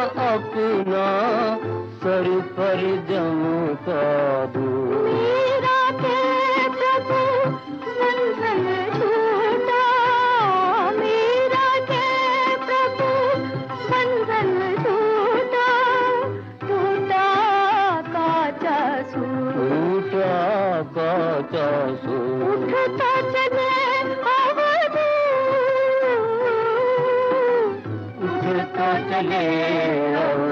अपना सर पर जमका दूं। मीरा के प्रभु बंधन छूटा, मीरा के प्रभु बंधन छूटा, टूटा काचा सूट, टूटा काचा सूट। उठता चले अवधूत, उठता चले